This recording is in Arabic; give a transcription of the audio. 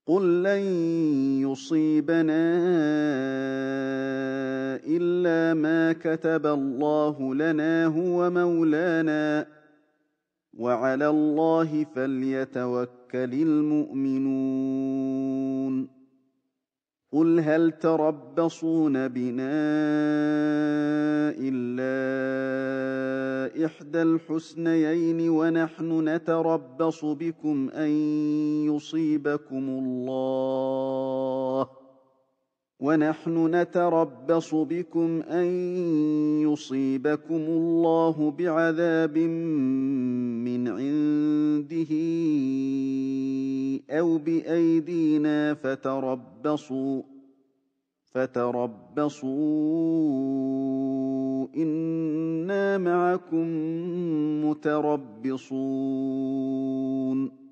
قُل لَّن يُصِيبَنَا إِلَّا مَا كَتَبَ اللَّهُ لَنَا هُوَ مَوْلَانَا ۚ وَعَلَى اللَّهِ فَلْيَتَوَكَّلِ الْمُؤْمِنُونَ قُلْ هَلْ تَرَبَّصُونَ بِنَا إِلَّا إِحْدَى الْحُسْنَيَيْنِ وَنَحْنُ نَتَرَبَّصُ بِكُمْ أَن يُصِيبَكُمُ اللَّهُ بِعَذَابٍ مِّنْ عِندِهِ أَوْ بِأَيْدِينَا فَتَرَبَّصُوا إِنَّا مَعَكُم مُّتَرَبِّصُونَ